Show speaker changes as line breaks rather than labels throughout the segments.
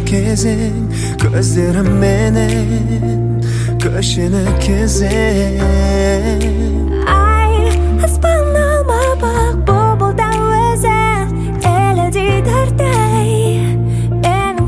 кезең көздерім менен көшені кезең
Ай, аспан алмапақ бұлбұлда өзі әлі дидердей менің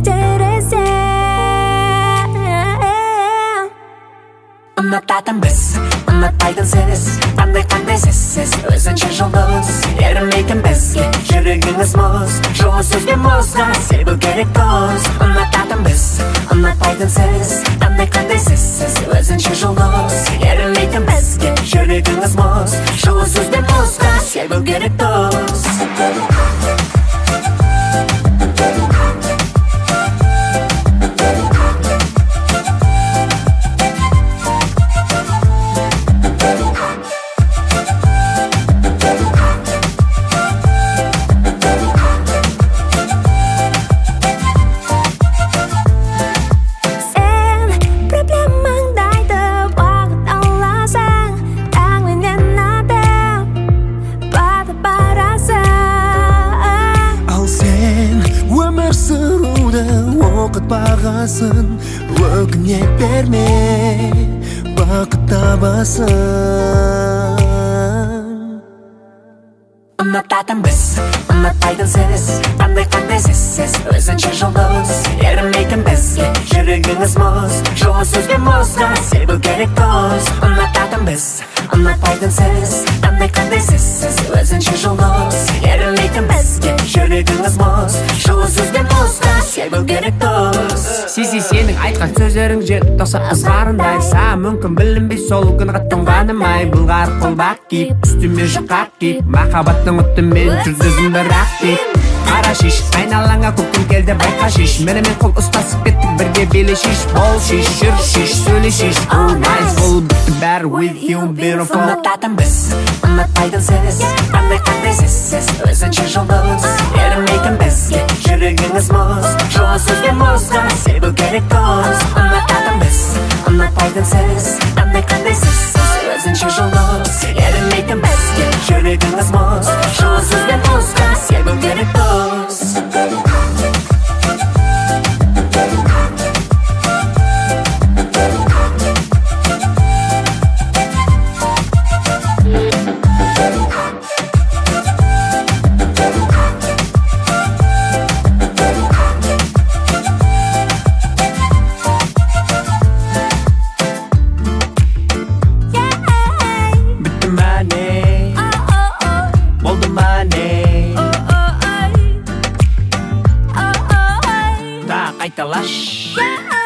терезем
Ұнататын біз, ұнатпайтын сіз Қандай сізсіз өзінше жұлдыз Ерімейтін бізге жүрегіңіз мұз Жылы сөзге мұзға себу керек дос Ұнататын біз, ұнатпайтын сіз Қандай сізсіз өзінше жұлдыз Ерімейтін бізге жүрегіңіз мұз Жылы сөзге мұзға себу керек дос
Оқыт бағасын өкіне берме бақыт табасын
Ұнататын біз, ұнатпайтын сіз Қандай сізсіз өзінше жұлдыз Ерімейтін бізге жүрегіңіз мұз Жылы сөзге мұзға себу керек дос Ұнататын біз, ұнатпайтын сіз Қандай сізсіз өзінше жұлдыз Ерімейтін бізге жүрегіңіз мұз Жылы сөзге мұзға себу керек дос
Сенің айтқан сөздерің жер тоқса ызғарындай Саған мүмкін білінбей сол күн қаттанғаным ай Бұлғар қолбақ киіп, үстіме жұқақ киіп Махаббаттың отымен жүргізім бірақ деп Қара шиш, айналаңа көкім келді байқа шиш Менімен қол ұстасып кеттік бірге белі шиш Бол шиш, жүр шиш, сөйле шиш Oh nice, бұл бітті бәрі with you beautiful
Ұнататын біз, ұнатпайтын сіз Қандай сізсіз өзінше жұлдыз Ерімейтін бізге жүрегіңіз мұз Жылы сөзге мұзға себу керек дос Ұнататын біз, ұнатпайтын сіз Қандай сізсіз өзінше жұлдыз Ерімейтін бізге жүрегіңіз мұз Жылы сөзге мұзға себу керек дос
Қайталаш